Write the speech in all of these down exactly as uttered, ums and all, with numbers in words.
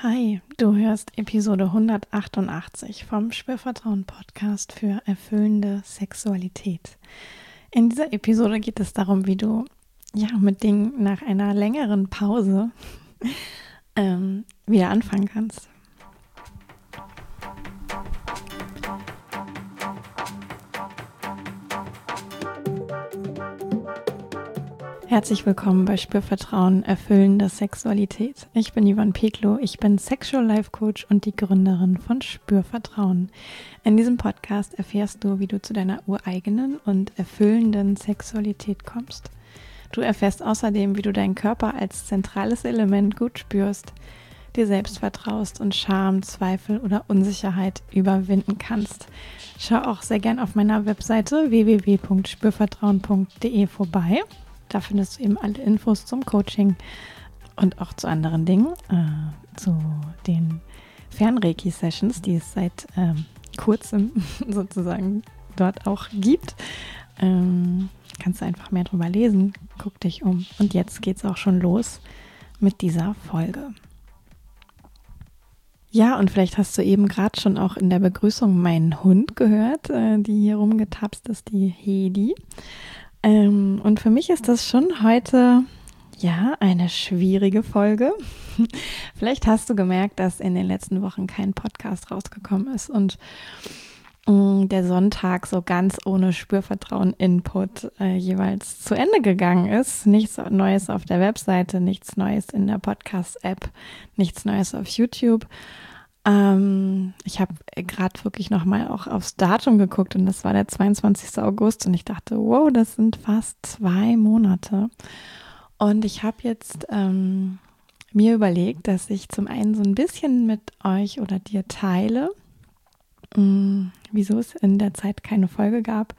Hi, du hörst Episode hundertachtundachtzig vom Spürvertrauen-Podcast für erfüllende Sexualität. In dieser Episode geht es darum, wie du ja mit Dingen nach einer längeren Pause ähm, wieder anfangen kannst. Herzlich willkommen bei Spürvertrauen, erfüllende Sexualität. Ich bin Yvonne Peklo, ich bin Sexual Life Coach und die Gründerin von Spürvertrauen. In diesem Podcast erfährst du, wie du zu deiner ureigenen und erfüllenden Sexualität kommst. Du erfährst außerdem, wie du deinen Körper als zentrales Element gut spürst, dir selbst vertraust und Scham, Zweifel oder Unsicherheit überwinden kannst. Schau auch sehr gern auf meiner Webseite w w w punkt spürvertrauen punkt d e vorbei. Da findest du eben alle Infos zum Coaching und auch zu anderen Dingen, äh, zu den Fernreiki-Sessions, die es seit ähm, kurzem sozusagen dort auch gibt. Ähm, kannst du einfach mehr drüber lesen, guck dich um. Und jetzt geht's auch schon los mit dieser Folge. Ja, und vielleicht hast du eben gerade schon auch in der Begrüßung meinen Hund gehört, äh, die hier rumgetapst ist, die Hedi. Ähm, und für mich ist das schon heute, ja, eine schwierige Folge. Vielleicht hast du gemerkt, dass in den letzten Wochen kein Podcast rausgekommen ist und mh, der Sonntag so ganz ohne Spürvertrauen-Input äh, jeweils zu Ende gegangen ist. Nichts Neues auf der Webseite, nichts Neues in der Podcast-App, nichts Neues auf YouTube. Ähm, ich habe gerade wirklich nochmal auch aufs Datum geguckt und das war der zweiundzwanzigster August und ich dachte, wow, das sind fast zwei Monate. Und ich habe jetzt ähm, mir überlegt, dass ich zum einen so ein bisschen mit euch oder dir teile, mh, wieso es in der Zeit keine Folge gab.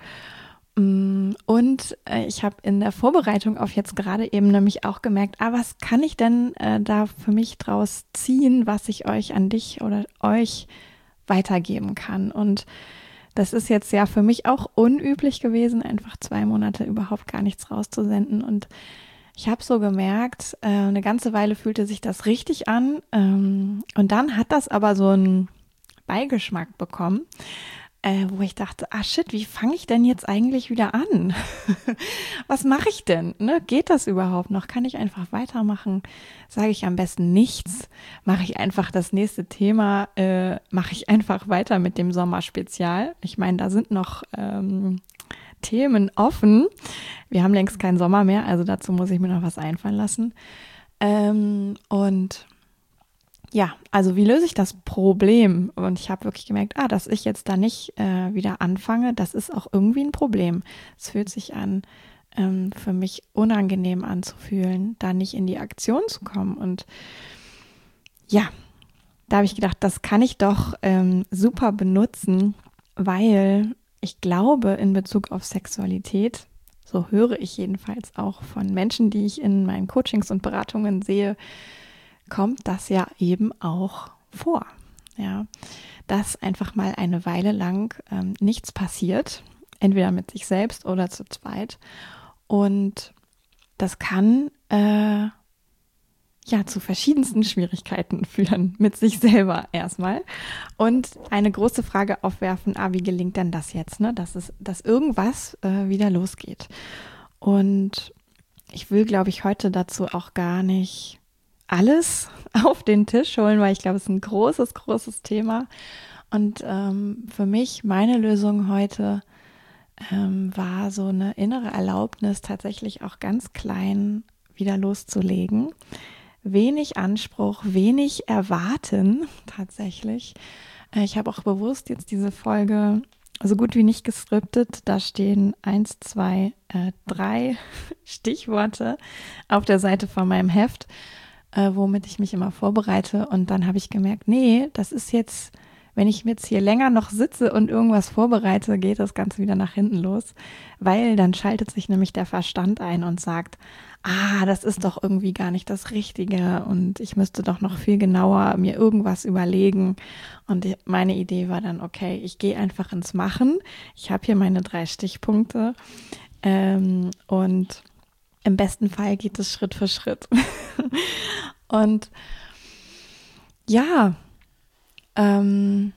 Und äh, ich habe in der Vorbereitung auf jetzt gerade eben nämlich auch gemerkt, ah, was kann ich denn äh, da für mich draus ziehen, was ich euch an dich oder euch weitergeben kann. Und das ist jetzt ja für mich auch unüblich gewesen, einfach zwei Monate überhaupt gar nichts rauszusenden. Und ich habe so gemerkt, äh, eine ganze Weile fühlte sich das richtig an. Ähm, und dann hat das aber so einen Beigeschmack bekommen. Äh, wo ich dachte, ah shit, wie fange ich denn jetzt eigentlich wieder an? Was mache ich denn? Ne? Geht das überhaupt noch? Kann ich einfach weitermachen? Sage ich am besten nichts? Mache ich einfach das nächste Thema? Äh, mache ich einfach weiter mit dem Sommerspezial? Ich meine, da sind noch ähm, Themen offen. Wir haben längst keinen Sommer mehr, also dazu muss ich mir noch was einfallen lassen. Ähm, und Ja, also wie löse ich das Problem? Und ich habe wirklich gemerkt, ah, dass ich jetzt da nicht äh, wieder anfange, das ist auch irgendwie ein Problem. Es fühlt sich an, ähm, für mich unangenehm anzufühlen, da nicht in die Aktion zu kommen. Und ja, da habe ich gedacht, das kann ich doch ähm, super benutzen, weil ich glaube, in Bezug auf Sexualität, so höre ich jedenfalls auch von Menschen, die ich in meinen Coachings und Beratungen sehe, kommt das ja eben auch vor, ja, dass einfach mal eine Weile lang ähm, nichts passiert, entweder mit sich selbst oder zu zweit, und das kann äh, ja zu verschiedensten Schwierigkeiten führen mit sich selber erstmal und eine große Frage aufwerfen, ah, wie gelingt denn das jetzt, ne, dass es, dass irgendwas äh, wieder losgeht. Und ich will, glaube ich, heute dazu auch gar nicht alles auf den Tisch holen, weil ich glaube, es ist ein großes, großes Thema. Und ähm, für mich, meine Lösung heute ähm, war so eine innere Erlaubnis, tatsächlich auch ganz klein wieder loszulegen. Wenig Anspruch, wenig erwarten tatsächlich. Äh, ich habe auch bewusst jetzt diese Folge so gut wie nicht geskriptet. Da stehen eins, zwei, äh, drei Stichworte auf der Seite von meinem Heft, Äh, womit ich mich immer vorbereite, und dann habe ich gemerkt, nee, das ist jetzt, wenn ich jetzt hier länger noch sitze und irgendwas vorbereite, geht das Ganze wieder nach hinten los, weil dann schaltet sich nämlich der Verstand ein und sagt, ah, das ist doch irgendwie gar nicht das Richtige und ich müsste doch noch viel genauer mir irgendwas überlegen. Und meine Idee war dann, okay, ich gehe einfach ins Machen. Ich habe hier meine drei Stichpunkte ähm, und im besten Fall geht es Schritt für Schritt. Und ja, ähm,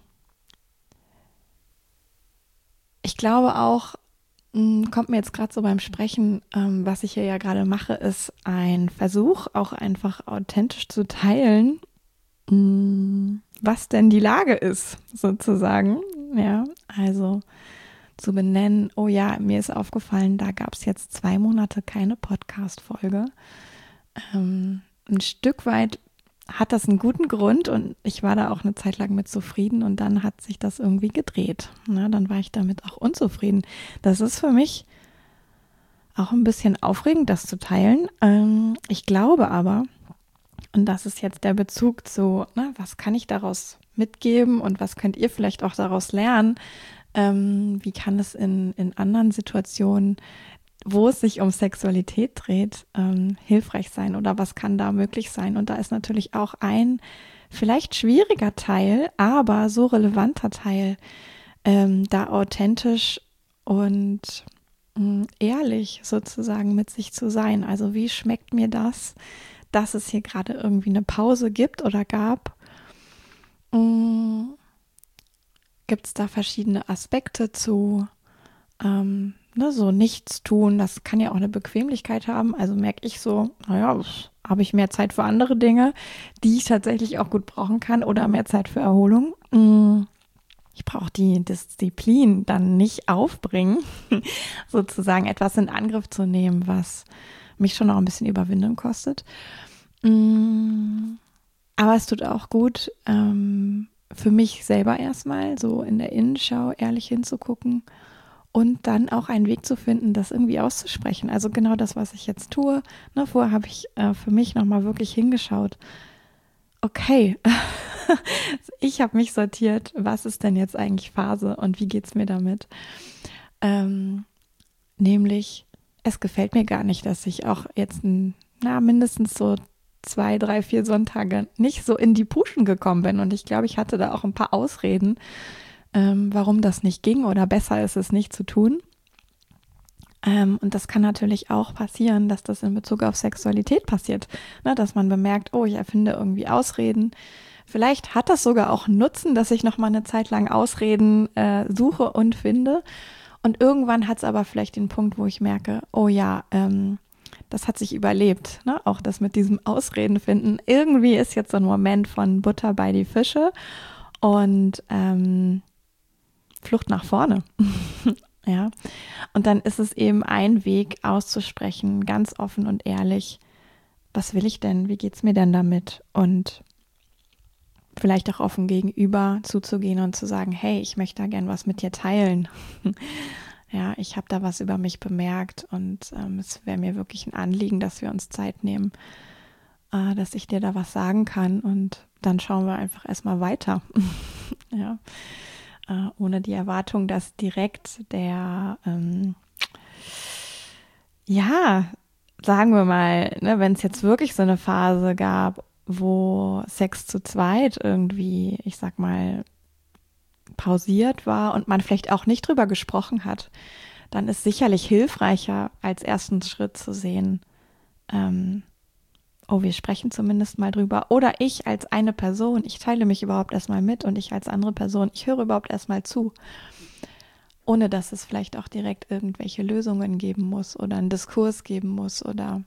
ich glaube auch, mh, kommt mir jetzt gerade so beim Sprechen, ähm, was ich hier ja gerade mache, ist ein Versuch, auch einfach authentisch zu teilen, mh, was denn die Lage ist, sozusagen. Ja, also zu benennen, oh ja, mir ist aufgefallen, da gab es jetzt zwei Monate keine Podcast-Folge. Ähm, ein Stück weit hat das einen guten Grund und ich war da auch eine Zeit lang mit zufrieden und dann hat sich das irgendwie gedreht. Na, dann war ich damit auch unzufrieden. Das ist für mich auch ein bisschen aufregend, das zu teilen. Ähm, ich glaube aber, und das ist jetzt der Bezug zu, na, was kann ich daraus mitgeben und was könnt ihr vielleicht auch daraus lernen? Ähm, wie kann es in, in anderen Situationen, wo es sich um Sexualität dreht, ähm, hilfreich sein oder was kann da möglich sein? Und da ist natürlich auch ein vielleicht schwieriger Teil, aber so relevanter Teil, ähm, da authentisch und mh, ehrlich sozusagen mit sich zu sein. Also wie schmeckt mir das, dass es hier gerade irgendwie eine Pause gibt oder gab? Mh, gibt es da verschiedene Aspekte zu? Ähm, ne, so nichts tun, das kann ja auch eine Bequemlichkeit haben. Also merke ich so, naja, habe ich mehr Zeit für andere Dinge, die ich tatsächlich auch gut brauchen kann oder mehr Zeit für Erholung. Ich brauche die Disziplin dann nicht aufbringen, sozusagen etwas in Angriff zu nehmen, was mich schon noch ein bisschen Überwindung kostet. Aber es tut auch gut, ähm, für mich selber erstmal so in der Innenschau ehrlich hinzugucken und dann auch einen Weg zu finden, das irgendwie auszusprechen. Also genau das, was ich jetzt tue. Ne, vorher habe ich äh, für mich nochmal wirklich hingeschaut. Okay, ich habe mich sortiert. Was ist denn jetzt eigentlich Phase und wie geht es mir damit? Ähm, nämlich, es gefällt mir gar nicht, dass ich auch jetzt ein, na, mindestens so zwei, drei, vier Sonntage nicht so in die Puschen gekommen bin. Und ich glaube, ich hatte da auch ein paar Ausreden, ähm, warum das nicht ging oder besser ist es nicht zu tun. Ähm, und das kann natürlich auch passieren, dass das in Bezug auf Sexualität passiert, ne, dass man bemerkt, oh, ich erfinde irgendwie Ausreden. Vielleicht hat das sogar auch einen Nutzen, dass ich noch mal eine Zeit lang Ausreden äh, suche und finde. Und irgendwann hat es aber vielleicht den Punkt, wo ich merke, oh ja, ähm, das hat sich überlebt. Ne? Auch das mit diesem Ausreden finden. Irgendwie ist jetzt so ein Moment von Butter bei die Fische und ähm, Flucht nach vorne. Ja. Und dann ist es eben ein Weg auszusprechen, ganz offen und ehrlich, was will ich denn? Wie geht's mir denn damit? Und vielleicht auch offen gegenüber zuzugehen und zu sagen, hey, ich möchte da gern was mit dir teilen. Ja, ich habe da was über mich bemerkt und ähm, es wäre mir wirklich ein Anliegen, dass wir uns Zeit nehmen, äh, dass ich dir da was sagen kann und dann schauen wir einfach erstmal weiter. Ja, äh, ohne die Erwartung, dass direkt der, ähm, ja, sagen wir mal, ne, wenn es jetzt wirklich so eine Phase gab, wo Sex zu zweit irgendwie, ich sag mal, pausiert war und man vielleicht auch nicht drüber gesprochen hat, dann ist sicherlich hilfreicher, als ersten Schritt zu sehen, ähm, oh, wir sprechen zumindest mal drüber. Oder ich als eine Person, ich teile mich überhaupt erstmal mit und ich als andere Person, ich höre überhaupt erstmal zu. Ohne dass es vielleicht auch direkt irgendwelche Lösungen geben muss oder einen Diskurs geben muss oder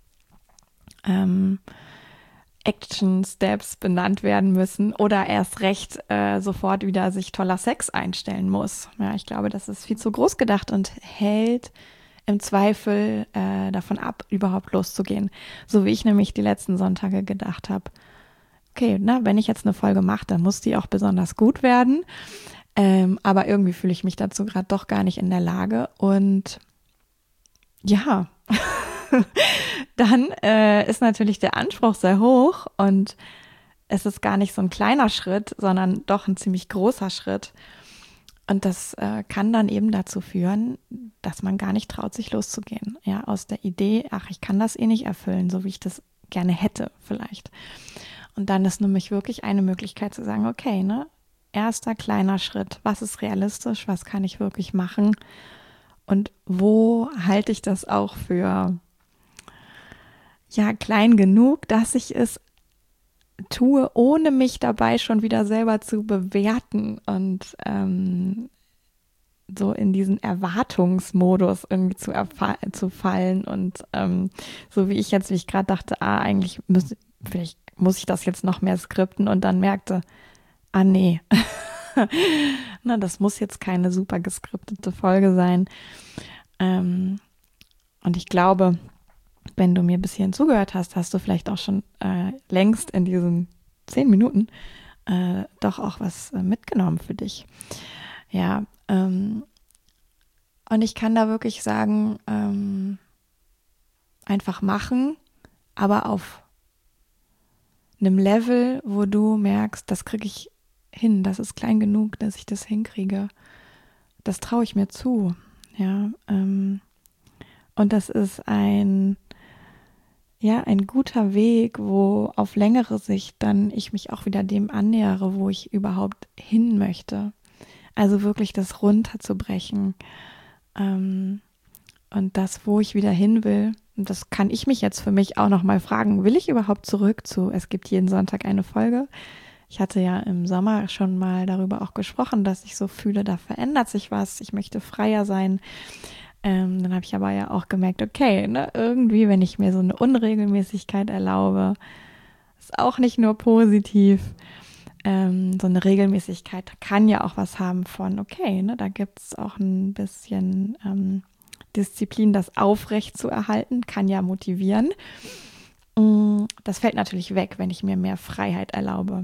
ähm, Action Steps benannt werden müssen oder erst recht äh, sofort wieder sich toller Sex einstellen muss. Ja, ich glaube, das ist viel zu groß gedacht und hält im Zweifel äh, davon ab, überhaupt loszugehen. So wie ich nämlich die letzten Sonntage gedacht habe, okay, na, wenn ich jetzt eine Folge mache, dann muss die auch besonders gut werden. Ähm, aber irgendwie fühle ich mich dazu gerade doch gar nicht in der Lage. Und ja, dann äh, ist natürlich der Anspruch sehr hoch und es ist gar nicht so ein kleiner Schritt, sondern doch ein ziemlich großer Schritt. Und das äh, kann dann eben dazu führen, dass man gar nicht traut, sich loszugehen. Ja, aus der Idee, ach, ich kann das eh nicht erfüllen, so wie ich das gerne hätte vielleicht. Und dann ist nämlich wirklich eine Möglichkeit zu sagen, okay, ne, erster kleiner Schritt, was ist realistisch, was kann ich wirklich machen und wo halte ich das auch für, ja, klein genug, dass ich es tue, ohne mich dabei schon wieder selber zu bewerten und ähm, so in diesen Erwartungsmodus irgendwie zu, erfa- zu fallen und ähm, so wie ich jetzt, wie ich gerade dachte, ah, eigentlich muss, vielleicht muss ich das jetzt noch mehr skripten und dann merkte, ah nee, na, das muss jetzt keine super geskriptete Folge sein. Ähm, und ich glaube, wenn du mir bis hierhin zugehört hast, hast du vielleicht auch schon äh, längst in diesen zehn Minuten äh, doch auch was äh, mitgenommen für dich. Ja, ähm, und ich kann da wirklich sagen, ähm, einfach machen, aber auf einem Level, wo du merkst, das kriege ich hin, das ist klein genug, dass ich das hinkriege. Das traue ich mir zu. Ja, ähm, und das ist ein, ja, ein guter Weg, wo auf längere Sicht dann ich mich auch wieder dem annähere, wo ich überhaupt hin möchte. Also wirklich das runterzubrechen. Ähm, und das, wo ich wieder hin will, und das kann ich mich jetzt für mich auch nochmal fragen, will ich überhaupt zurück zu, es gibt jeden Sonntag eine Folge? Ich hatte ja im Sommer schon mal darüber auch gesprochen, dass ich so fühle, da verändert sich was, ich möchte freier sein. Ähm, dann habe ich aber ja auch gemerkt, okay, ne, irgendwie, wenn ich mir so eine Unregelmäßigkeit erlaube, ist auch nicht nur positiv. Ähm, so eine Regelmäßigkeit kann ja auch was haben von, okay, ne, da gibt es auch ein bisschen ähm, Disziplin, das aufrecht zu erhalten, kann ja motivieren. Das fällt natürlich weg, wenn ich mir mehr Freiheit erlaube.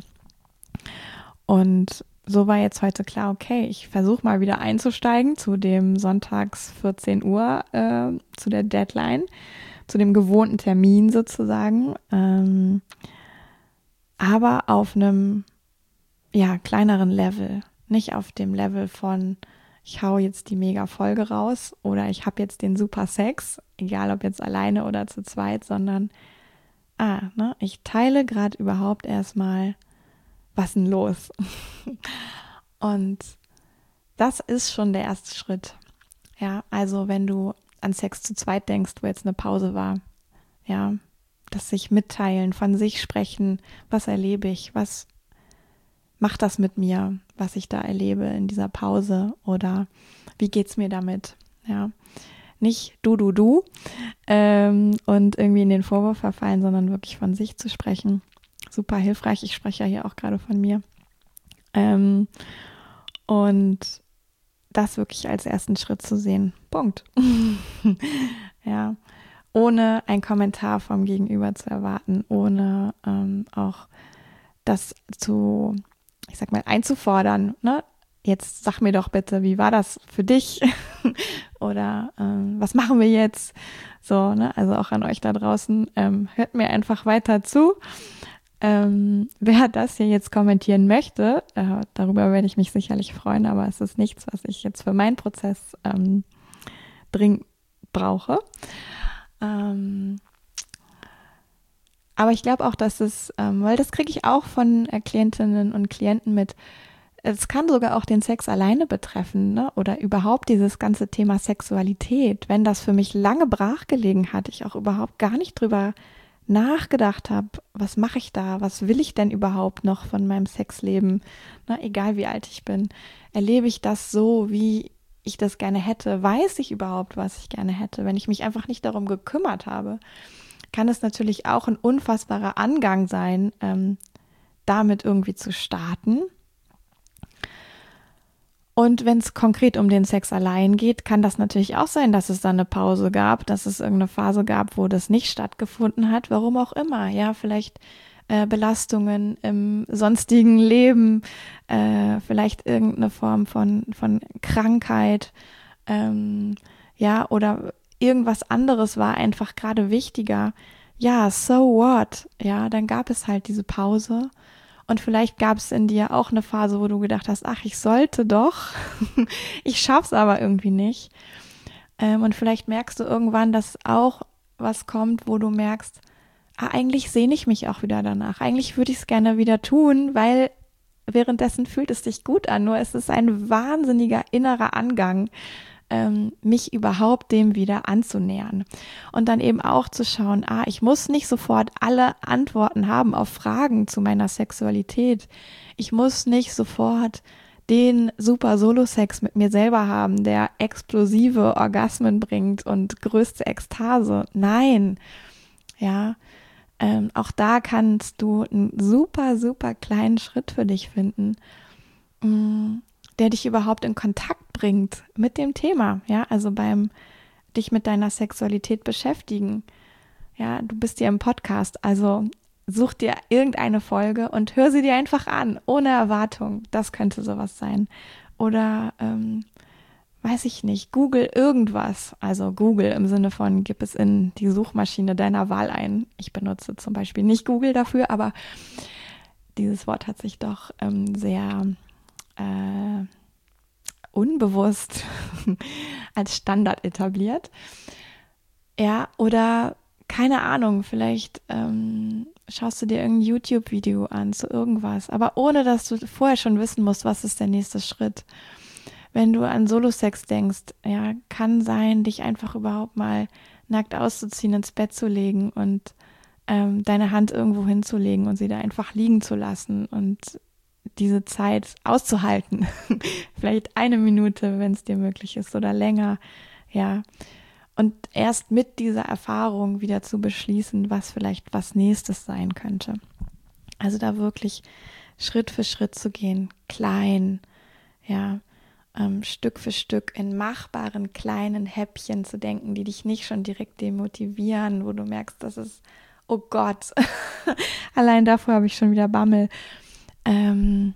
Und so war jetzt heute klar, okay, ich versuche mal wieder einzusteigen zu dem sonntags vierzehn Uhr, äh, zu der Deadline, zu dem gewohnten Termin sozusagen, ähm, aber auf einem ja, kleineren Level, nicht auf dem Level von ich hau jetzt die Mega-Folge raus oder ich habe jetzt den super Sex, egal ob jetzt alleine oder zu zweit, sondern ah, ne, ich teile gerade überhaupt erstmal, was denn los? Und das ist schon der erste Schritt. Ja, also wenn du an Sex zu zweit denkst, wo jetzt eine Pause war, ja, das sich mitteilen, von sich sprechen, was erlebe ich, was macht das mit mir, was ich da erlebe in dieser Pause oder wie geht's mir damit, ja, nicht du, du, du ähm, und irgendwie in den Vorwurf verfallen, sondern wirklich von sich zu sprechen, super hilfreich, ich spreche ja hier auch gerade von mir ähm, und das wirklich als ersten Schritt zu sehen, Punkt, ja, ohne einen Kommentar vom Gegenüber zu erwarten, ohne ähm, auch das zu, ich sag mal, einzufordern, ne? Jetzt sag mir doch bitte, wie war das für dich? Oder ähm, was machen wir jetzt? So, ne? Also auch an euch da draußen, ähm, hört mir einfach weiter zu. Ähm, wer das hier jetzt kommentieren möchte, äh, darüber werde ich mich sicherlich freuen, aber es ist nichts, was ich jetzt für meinen Prozess ähm, dringend brauche. Ähm, Aber ich glaube auch, dass es, ähm, weil das kriege ich auch von äh, Klientinnen und Klienten mit, es kann sogar auch den Sex alleine betreffen, ne? Oder überhaupt dieses ganze Thema Sexualität. Wenn das für mich lange brach gelegen hat, ich auch überhaupt gar nicht drüber nachgedacht habe, was mache ich da, was will ich denn überhaupt noch von meinem Sexleben, ne? Egal wie alt ich bin, erlebe ich das so, wie ich das gerne hätte, weiß ich überhaupt, was ich gerne hätte, wenn ich mich einfach nicht darum gekümmert habe, kann es natürlich auch ein unfassbarer Angang sein, ähm, damit irgendwie zu starten. Und wenn es konkret um den Sex allein geht, kann das natürlich auch sein, dass es dann eine Pause gab, dass es irgendeine Phase gab, wo das nicht stattgefunden hat, warum auch immer. Ja, vielleicht äh, Belastungen im sonstigen Leben, äh, vielleicht irgendeine Form von, von Krankheit, ähm, ja, oder irgendwas anderes war einfach gerade wichtiger. Ja, so what? Ja, dann gab es halt diese Pause. Und vielleicht gab es in dir auch eine Phase, wo du gedacht hast, ach, ich sollte doch, ich schaff's aber irgendwie nicht. Ähm, und vielleicht merkst du irgendwann, dass auch was kommt, wo du merkst, ah, eigentlich sehne ich mich auch wieder danach. Eigentlich würde ich es gerne wieder tun, weil währenddessen fühlt es sich gut an. Nur es ist ein wahnsinniger innerer Angang, ähm, mich überhaupt dem wieder anzunähern. Und dann eben auch zu schauen, ah, ich muss nicht sofort alle Antworten haben auf Fragen zu meiner Sexualität. Ich muss nicht sofort den super Solo-Sex mit mir selber haben, der explosive Orgasmen bringt und größte Ekstase. Nein, ja, ähm, auch da kannst du einen super, super kleinen Schritt für dich finden, mh, der dich überhaupt in Kontakt bringt mit dem Thema. Ja, also beim dich mit deiner Sexualität beschäftigen. Ja, du bist hier im Podcast, also such dir irgendeine Folge und hör sie dir einfach an, ohne Erwartung. Das könnte sowas sein. Oder, ähm, weiß ich nicht, Google irgendwas. Also Google im Sinne von, gib es in die Suchmaschine deiner Wahl ein. Ich benutze zum Beispiel nicht Google dafür, aber dieses Wort hat sich doch ähm, sehr äh, unbewusst als Standard etabliert. Ja, oder keine Ahnung, vielleicht ähm, schaust du dir irgendein YouTube-Video an zu irgendwas, aber ohne, dass du vorher schon wissen musst, was ist der nächste Schritt. Wenn du an Solo-Sex denkst, ja, kann sein, dich einfach überhaupt mal nackt auszuziehen, ins Bett zu legen und ähm, deine Hand irgendwo hinzulegen und sie da einfach liegen zu lassen und diese Zeit auszuhalten. Vielleicht eine Minute, wenn es dir möglich ist, oder länger, ja. Und erst mit dieser Erfahrung wieder zu beschließen, was vielleicht was Nächstes sein könnte. Also da wirklich Schritt für Schritt zu gehen, klein, ja, ähm, Stück für Stück in machbaren kleinen Häppchen zu denken, die dich nicht schon direkt demotivieren, wo du merkst, das ist, oh Gott, allein davor habe ich schon wieder Bammel. Ähm,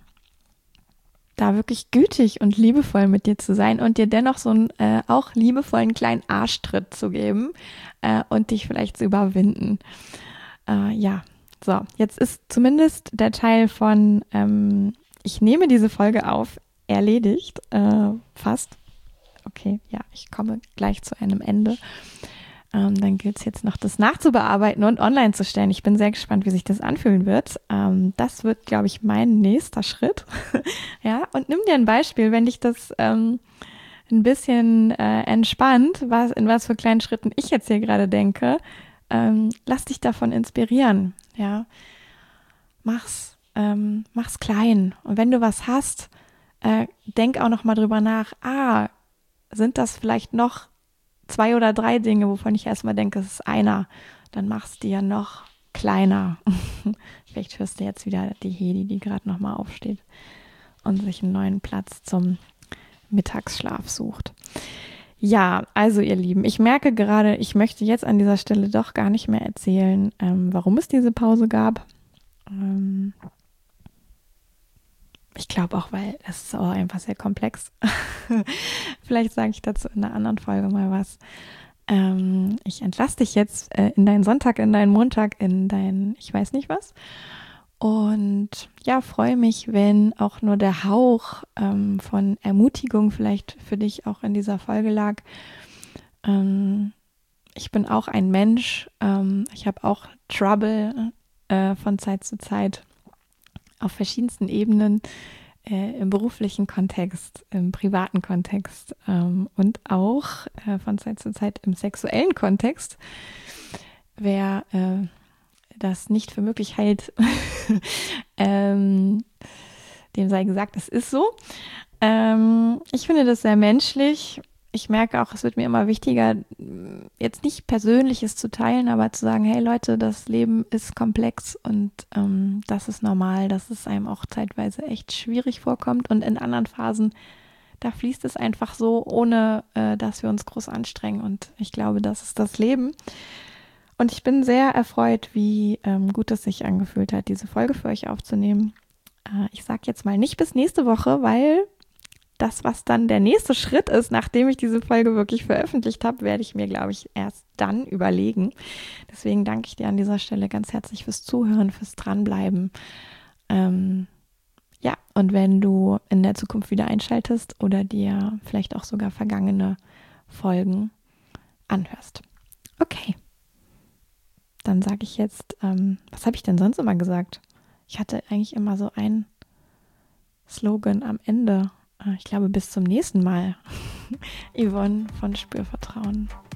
da wirklich gütig und liebevoll mit dir zu sein und dir dennoch so einen äh, auch liebevollen kleinen Arschtritt zu geben äh, und dich vielleicht zu überwinden. Äh, ja, so, jetzt ist zumindest der Teil von ähm, ich nehme diese Folge auf erledigt, äh, fast. Okay, ja, ich komme gleich zu einem Ende. Ähm, dann gilt es jetzt noch, das nachzubearbeiten und online zu stellen. Ich bin sehr gespannt, wie sich das anfühlen wird. Ähm, das wird, glaube ich, mein nächster Schritt. Ja, und nimm dir ein Beispiel, wenn dich das ähm, ein bisschen äh, entspannt, was, in was für kleinen Schritten ich jetzt hier gerade denke. Ähm, lass dich davon inspirieren. Ja, mach's, ähm, mach's klein. Und wenn du was hast, äh, denk auch noch mal drüber nach. Ah, sind das vielleicht noch zwei oder drei Dinge, wovon ich erstmal denke, es ist einer, dann machst du ja noch kleiner. Vielleicht hörst du jetzt wieder die Hedi, die gerade nochmal aufsteht und sich einen neuen Platz zum Mittagsschlaf sucht. Ja, also ihr Lieben, ich merke gerade, ich möchte jetzt an dieser Stelle doch gar nicht mehr erzählen, ähm, warum es diese Pause gab. Ähm, Ich glaube auch, weil es ist auch einfach sehr komplex. Vielleicht sage ich dazu in einer anderen Folge mal was. Ähm, ich entlasse dich jetzt äh, in deinen Sonntag, in deinen Montag, in dein, ich weiß nicht was. Und ja, freue mich, wenn auch nur der Hauch ähm, von Ermutigung vielleicht für dich auch in dieser Folge lag. Ähm, ich bin auch ein Mensch. Ähm, ich habe auch Trouble äh, von Zeit zu Zeit auf verschiedensten Ebenen, äh, im beruflichen Kontext, im privaten Kontext ähm, und auch äh, von Zeit zu Zeit im sexuellen Kontext. Wer äh, das nicht für möglich hält, ähm, dem sei gesagt, es ist so. Ähm, ich finde das sehr menschlich. Ich merke auch, es wird mir immer wichtiger, jetzt nicht Persönliches zu teilen, aber zu sagen, hey Leute, das Leben ist komplex und ähm, das ist normal, dass es einem auch zeitweise echt schwierig vorkommt und in anderen Phasen, da fließt es einfach so, ohne äh, dass wir uns groß anstrengen und ich glaube, das ist das Leben. Und ich bin sehr erfreut, wie ähm, gut es sich angefühlt hat, diese Folge für euch aufzunehmen. Äh, ich sage jetzt mal nicht bis nächste Woche, weil das, was dann der nächste Schritt ist, nachdem ich diese Folge wirklich veröffentlicht habe, werde ich mir, glaube ich, erst dann überlegen. Deswegen danke ich dir an dieser Stelle ganz herzlich fürs Zuhören, fürs Dranbleiben. Ähm, ja, und wenn du in der Zukunft wieder einschaltest oder dir vielleicht auch sogar vergangene Folgen anhörst. Okay, dann sage ich jetzt, ähm, was habe ich denn sonst immer gesagt? Ich hatte eigentlich immer so einen Slogan am Ende. ich glaube, bis zum nächsten Mal. Yvonne von Spürvertrauen.